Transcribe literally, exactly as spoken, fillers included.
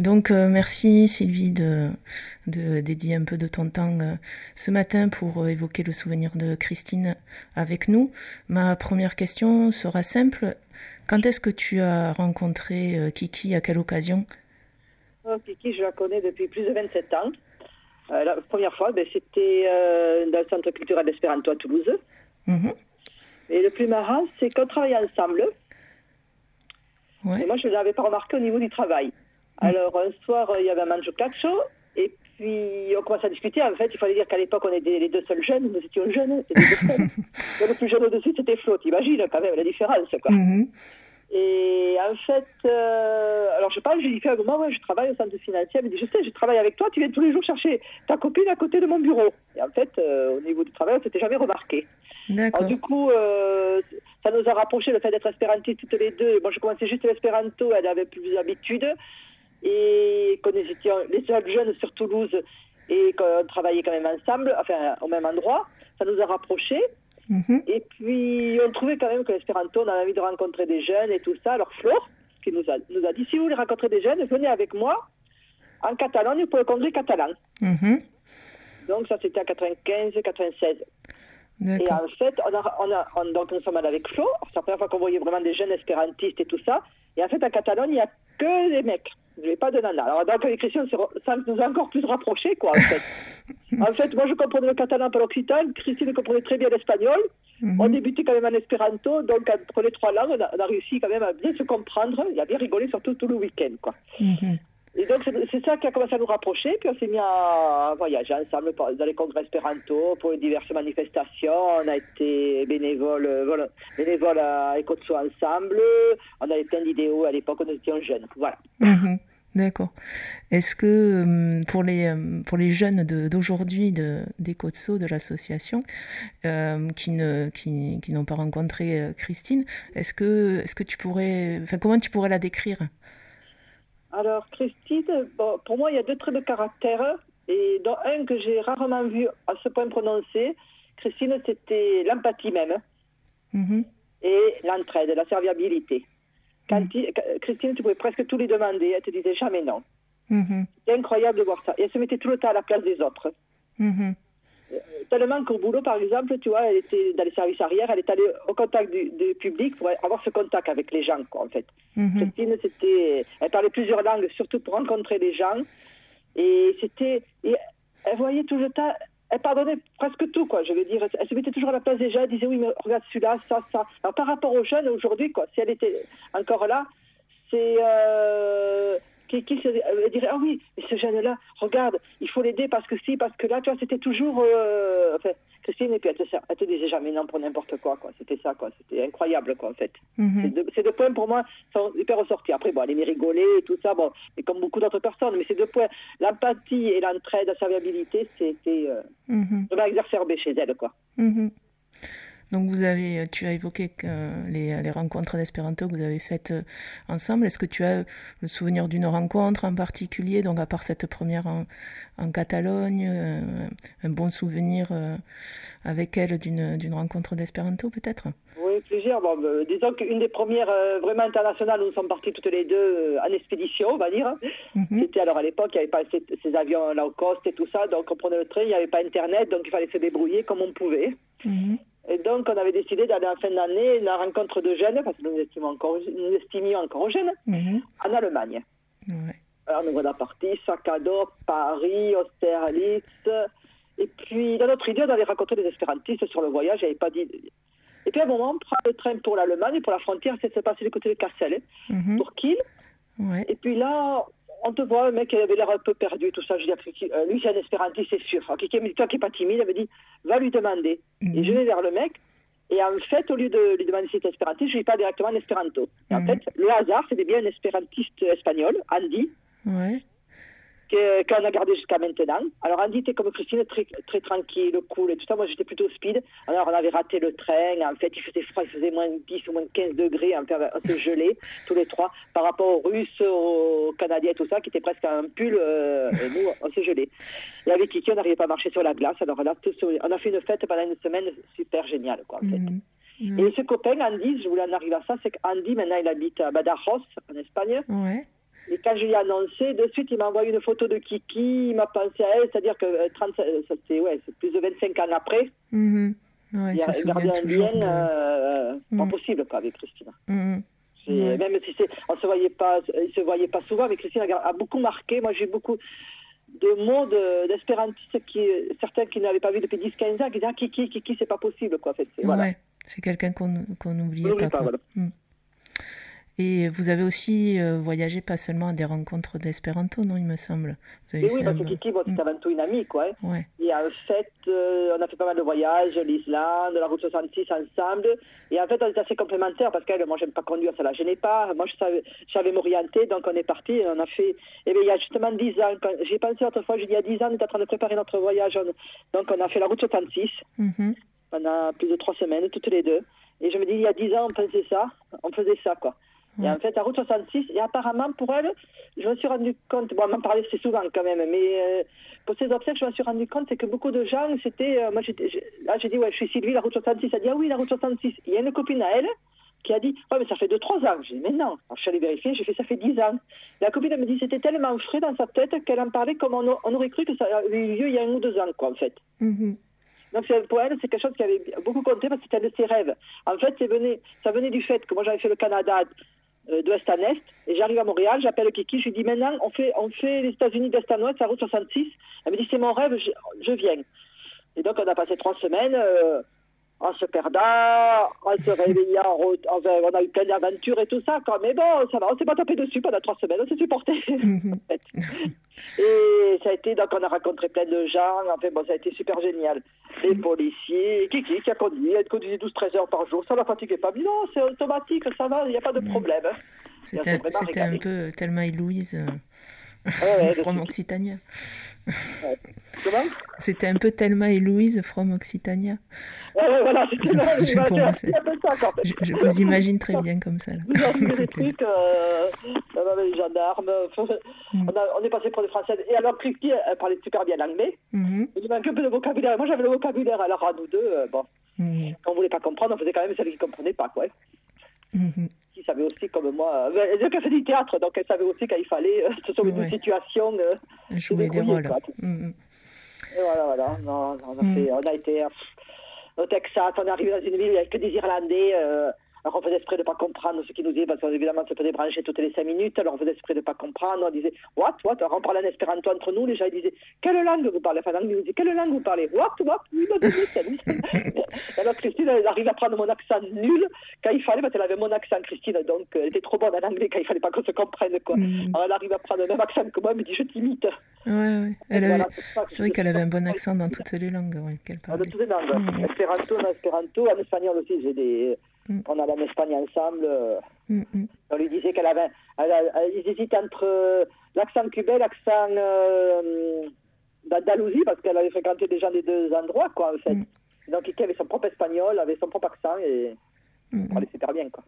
Donc, euh, merci Sylvie de, de dédier un peu de ton temps euh, ce matin pour euh, évoquer le souvenir de Christine avec nous. Ma première question sera simple. Quand est-ce que tu as rencontré euh, Kiki, à quelle occasion? Oh, Kiki, je la connais depuis plus de vingt-sept ans. Euh, la première fois, ben, c'était euh, dans le Centre culturel d'Espéranto à Toulouse. Mm-hmm. Et le plus marrant, c'est qu'on travaillait ensemble. Ouais. Et moi, je ne l'avais pas remarqué au niveau du travail. Mm. Alors, un soir, il y avait un manjo calcio. Et puis, on commence à discuter. En fait, il fallait dire qu'à l'époque, on était les deux seuls jeunes. Nous étions jeunes. C'était les le plus jeune au-dessus, c'était Flo. T'imagines quand même la différence, quoi. Mm-hmm. Et en fait, euh, alors je parle, je lui dis à un moment, ouais, je travaille au centre financier. Elle me dit, je sais, je travaille avec toi, tu viens tous les jours chercher ta copine à côté de mon bureau. Et en fait, euh, au niveau du travail, on ne s'était jamais remarqué. D'accord. Alors, du coup, euh, ça nous a rapprochés, le fait d'être espérantistes toutes les deux. Moi, je commençais juste l'espéranto, elle avait plus d'habitude. Et quand nous étions les seuls jeunes sur Toulouse et qu'on travaillait quand même ensemble, enfin, au même endroit, ça nous a rapprochés. Mm-hmm. Et puis, on trouvait quand même que l'espéranto, on avait envie de rencontrer des jeunes et tout ça. Alors, Flore, qui nous a, nous a dit, si vous voulez rencontrer des jeunes, venez avec moi en Catalogne pour le congrès catalan. Mm-hmm. Donc, ça, c'était en quatre-vingt-quinze quatre-vingt-seize. D'accord. Et en fait, on a, on a, on, donc nous sommes allés avec Flo. C'est la première fois qu'on voyait vraiment des jeunes espérantistes et tout ça. Et en fait, en Catalogne, il n'y a que des mecs. Je n'ai pas de nana. Alors, donc, les chrétiens, ça nous a encore plus rapprochés, quoi, en fait. En fait, moi, je comprenais le catalan par l'occitan. Christine comprenait très bien l'espagnol. Mm-hmm. On débutait quand même en espéranto. Donc, entre les trois langues, on a, on a réussi quand même à bien se comprendre. Il a bien rigolé, surtout tout le week-end, quoi. Mm-hmm. Et donc, c'est, c'est ça qui a commencé à nous rapprocher. Puis, on s'est mis à voyager ensemble dans les congrès espéranto pour les diverses manifestations. On a été bénévoles voilà, bénévole à Ecotso ensemble. On avait plein d'idéaux à l'époque, on était jeunes. Voilà. Mmh, d'accord. Est-ce que pour les, pour les jeunes de, d'aujourd'hui de, d'Ecotso, de l'association, euh, qui, ne, qui, qui n'ont pas rencontré Christine, est-ce que, est-ce que tu pourrais... Enfin, comment tu pourrais la décrire ? Alors, Christine, bon, pour moi, il y a deux traits de caractère. Et dans un que j'ai rarement vu à ce point prononcé, Christine, c'était l'empathie même. Mm-hmm. Et l'entraide, la serviabilité. Quand mm-hmm. il, Christine, tu pouvais presque tout lui demander, elle te disait jamais non. Mm-hmm. C'est incroyable de voir ça. Et elle se mettait tout le temps à la place des autres. Mm-hmm. Euh, tellement qu'au boulot, par exemple, tu vois, elle était dans les services arrière, elle est allée au contact du, du public pour avoir ce contact avec les gens, quoi, en fait. Mm-hmm. Christine, c'était... Elle parlait plusieurs langues, surtout pour rencontrer les gens. Et c'était... Et elle voyait tout le temps... Elle pardonnait presque tout, quoi, je veux dire. Elle se mettait toujours à la place des gens, elle disait, oui, mais regarde celui-là, ça, ça. Alors, par rapport aux jeunes, aujourd'hui, quoi, si elle était encore là, c'est... Euh... Qui, qui se euh, dirait, ah oui, mais ce jeune-là, regarde, il faut l'aider parce que si, parce que là, tu vois, c'était toujours... Euh... Enfin, Christine, et puis elle te, elle te disait jamais non pour n'importe quoi, quoi. C'était ça, quoi. C'était incroyable, quoi, en fait. Mm-hmm. Ces, deux, ces deux points, pour moi, sont hyper ressortis. Après, bon, elle aimait rigoler et tout ça, bon, et comme beaucoup d'autres personnes, mais ces deux points, l'empathie et l'entraide, la serviabilité, c'était euh, mm-hmm. vraiment exacerbé chez elle, quoi. Mm-hmm. Donc vous avez, tu as évoqué que les, les rencontres d'espéranto que vous avez faites ensemble. Est-ce que tu as le souvenir d'une rencontre en particulier, donc à part cette première en, en Catalogne, euh, un bon souvenir euh, avec elle d'une, d'une rencontre d'espéranto peut-être ? Oui, plusieurs. Bon, euh, disons qu'une des premières euh, vraiment internationales, nous sommes partis toutes les deux euh, en expédition, on va dire. Mm-hmm. C'était alors à l'époque, il n'y avait pas ces, ces avions low cost et tout ça, donc on prenait le train, il n'y avait pas Internet, donc il fallait se débrouiller comme on pouvait. Mm-hmm. Et donc, on avait décidé d'aller en fin d'année la rencontre de jeunes, parce que nous estimions encore, nous estimions encore jeunes, mm-hmm. en Allemagne. Ouais. Alors, nous voilà partis, sac à dos, Paris, Austerlitz. Et puis, dans notre idée, on allait rencontrer des espérantistes sur le voyage, j'avais pas dit. Et puis, à un moment, on prend le train pour l'Allemagne, pour la frontière, ça s'est passé du côté de Kassel, mm-hmm. pour Kiel. Ouais. Et puis là, on te voit, le mec, il avait l'air un peu perdu, tout ça. Je dis, euh, lui, c'est un espérantiste, c'est sûr. Alors, quelqu'un me dit, toi qui n'es pas timide, elle me dit, va lui demander. Mm-hmm. Et je vais vers le mec. Et en fait, au lieu de lui demander si c'était espérantiste, je lui parle directement en espéranto. Et mm-hmm. en fait, le hasard, c'était bien un espérantiste espagnol, Andy. Ouais. Que, qu'on a gardé jusqu'à maintenant. Alors Andy était comme Christine, très, très tranquille, cool et tout ça. Moi j'étais plutôt speed. Alors on avait raté le train. En fait il faisait froid, il faisait moins dix ou moins quinze degrés. En fait, on se gelait tous les trois par rapport aux Russes, aux Canadiens et tout ça, qui étaient presque un pull. Euh, et nous on se gelait. Et avec Kiki on n'arrivait pas à marcher sur la glace. Alors là, tout, on a fait une fête pendant une semaine super géniale, quoi, en fait. Mm-hmm. Mm-hmm. Et ce copain Andy, je voulais en arriver à ça, c'est qu'Andy maintenant il habite à Badajoz en Espagne. Ouais. Et quand je lui ai annoncé, de suite, il m'a envoyé une photo de Kiki, il m'a pensé à elle, c'est-à-dire que trente, ça, c'est, ouais, c'est plus de vingt-cinq ans après. Mm-hmm. Ouais, il a gardé un lien de... euh, mm. pas possible quoi, avec Christine. Mm-hmm. Ouais. Même si c'est, on se voyait pas, il se voyait pas souvent, mais Christine a, a beaucoup marqué. Moi, j'ai beaucoup de mots de, d'espérantistes, qui, certains qui n'avaient pas vu depuis dix quinze ans, qui disaient ah, Kiki, Kiki, c'est pas possible. Quoi, en fait. C'est, voilà. Ouais, c'est quelqu'un qu'on qu'on n'oubliait on pas. pas Quoi. Voilà. Mm. Et vous avez aussi euh, voyagé pas seulement à des rencontres d'espéranto, non, il me semble. Vous avez et oui, parce que Kiki, bon, c'était avant tout une amie, quoi. Hein. Ouais. Et en fait, euh, on a fait pas mal de voyages, l'Islande, la route soixante-six ensemble. Et en fait, on était assez complémentaires parce qu'elle, moi, j'aime pas conduire, ça la gênait pas. Moi, je savais, je savais m'orienter, donc on est parti et on a fait. Et bien, il y a justement dix ans, quand j'ai pensé autrefois, j'ai dit il y a dix ans, on est en train de préparer notre voyage. On, donc, on a fait la route soixante-six mm-hmm. pendant plus de trois semaines, toutes les deux. Et je me dis, il y a dix ans, on faisait ça, on faisait ça, quoi. Et en fait, la route soixante-six, et apparemment, pour elle, je me suis rendu compte, bon, on m'en parlait c'est souvent quand même, mais euh, pour ces obsèques, je me suis rendu compte, c'est que beaucoup de gens, c'était, euh, moi, j'étais, j'ai, là, j'ai dit, ouais, je suis Sylvie, la route soixante-six. Elle a dit, ah oui, la route soixante-six. Il y a une copine à elle qui a dit, ouais, mais ça fait deux, trois ans. J'ai dit, mais non. Alors, je suis allée vérifier, j'ai fait, ça fait dix ans. La copine, elle me dit, c'était tellement frais dans sa tête qu'elle en parlait comme on, on aurait cru que ça avait eu lieu il y a un ou deux ans, quoi, en fait. Mm-hmm. Donc pour elle, c'est quelque chose qui avait beaucoup compté parce que c'était un de ses rêves. En fait, c'est venu, ça venait du fait que moi, j'avais fait le Canada euh, d'ouest à est, et j'arrive à Montréal, j'appelle Kiki, je lui dis maintenant, on fait, on fait les États-Unis d'est à ouest, la route soixante-six. Elle me dit, c'est mon rêve, je, je viens. Et donc, on a passé trois semaines euh, en se perdant, en se réveillant, enfin, on a eu plein d'aventures et tout ça, quoi. Mais bon, ça va, on s'est pas tapé dessus pendant trois semaines, on s'est supporté. En fait. Et ça a été, donc on a rencontré plein de gens, enfin bon, ça a été super génial. Les policiers, Kiki qui a conduit, elle conduisait douze treize heures par jour, ça la fatiguait pas. Mais non, c'est automatique, ça va, il n'y a pas de problème. C'était, c'était un peu Thelma et Louise, euh, ouais, from Occitania. Ouais. Comment ? C'était un peu Thelma et Louise from Occitania. Ouais, ouais, voilà, c'était là, je, voilà, pour moi, c'est un peu ça, en fait. je, je vous imagine très bien comme ça. Là. Vous avez des trucs, euh, les gendarmes, mm. on, a, on est passé pour des Françaises. Et alors, Christy, elle parlait super bien l'anglais. Mm-hmm. Il manquait un peu de vocabulaire. Moi, j'avais le vocabulaire, alors à nous deux, euh, bon, mm-hmm. quand on voulait pas comprendre, on faisait quand même celle qui comprenait pas, quoi. Mm-hmm. Qui savait aussi, comme moi, euh, elle a fait du théâtre, donc elle savait aussi qu'il fallait euh, se sauver ouais. d'une situation. Euh, jouer des rôles. Mm-hmm. Et voilà, voilà. Non, on, a fait, mm. on a été euh, au Texas, on est arrivé dans une ville avec que des Irlandais. Euh, alors on faisait exprès de ne pas comprendre ce qu'ils nous disaient, parce qu'évidemment, ça faisait brancher toutes les cinq minutes. Alors on faisait exprès de ne pas comprendre. On disait, what, what. Alors on parlait en espéranto entre nous. Les gens ils disaient, quelle langue vous parlez? Enfin, l'anglais nous dit, quelle langue vous parlez? What, what. Oui, alors Christine, elle arrive à prendre mon accent nul quand il fallait, parce qu'elle avait mon accent, Christine, donc elle était trop bonne en anglais quand il fallait pas qu'on se comprenne, quoi. Mm. Alors elle arrive à prendre le même accent que moi, elle me dit, je t'imite. Ouais, ouais. Elle avait... voilà, c'est, c'est vrai qu'elle avait un bon accent dans toutes les langues, ouais, qu'elle parlait. Dans toutes les langues. Mm. Espéranto, en espéranto, en espagnol aussi, j'ai des... Mm. On allait en Espagne ensemble. Mm-hmm. On lui disait qu'elle avait... Elle, elle, elle, ils hésitaient entre euh, l'accent cubain, l'accent euh, d'Andalousie, parce qu'elle avait fréquenté des gens des deux endroits, quoi, en fait. Mm. Donc, Kiki avait son propre espagnol, avait son propre accent, et mm-hmm. on parlait super bien, quoi.